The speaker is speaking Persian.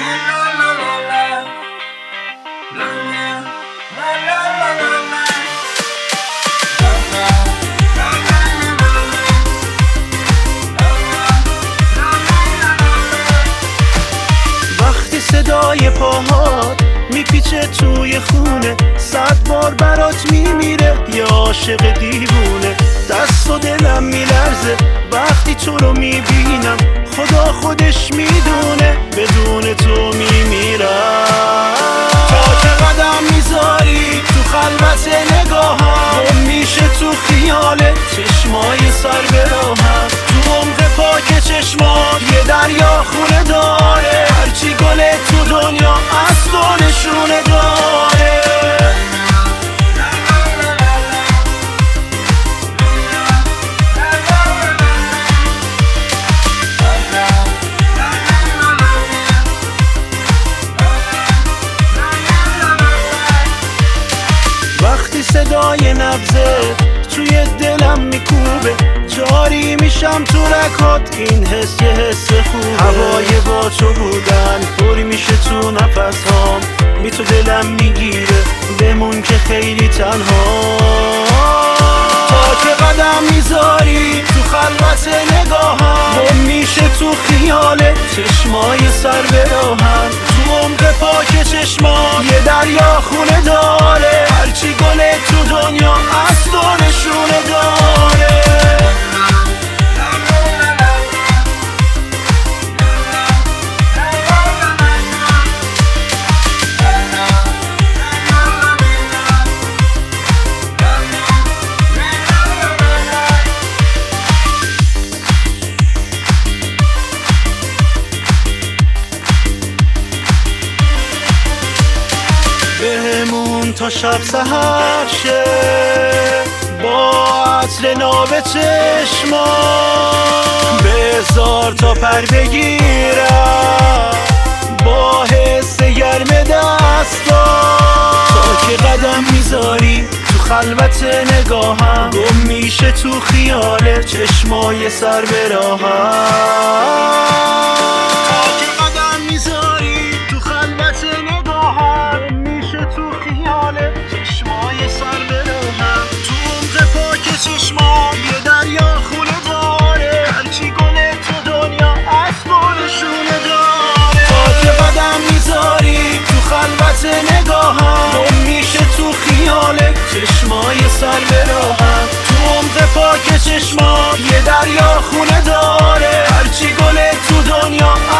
وقتی صدای پاهات میپیچه توی خونه، 100 بار برات میمیره یه عاشق دیوونه. دست و دلم میلرزه وقتی تو رو میبینم، خدا خودش میدونه بدون تو میمیرم. تا که قدم میذاری تو خلوت نگاهم، گم میشه تو خیالت چشمای سر به راهم. تو عمق پاک چشمات یه دریا خونه داره، هرچی گله تو دنیا اصل و نشونه داره. وقتی صدای نبضه توی دلم میکوبه، جاری میشم تو رگات، این حس یه حس خوبه. هوای با تو بودن پر میشه تو نفسهام، بی تو دلم میگیره بمون که خیلی تنها. تا که قدم میذاری تو خلوت نگاهم، گم میشه تو خیالت چشمای سر به راهم. تو عمق پاک چشمان یه دریا خونه داره، هرچی گله تو دنیا اصل و نشونه داره. بهمون تا شب سحر شه با عطر ناب چشما، بذار تا پر بگیرم با حس گرم دستا. تا که قدم میذاری تو خلوت نگاهم، گم میشه تو خیال چشمای سر به راهم. چشما یه دریا خونه داره، هرچی گله تو دنیا اصل و نشونه داره. تا که قدم میذاری تو خلوت نگاهم، گم میشه تو خیالت چشمای سر به راهم. تو عمق پاک چشما یه دریا خونه داره، هرچی گله تو دنیا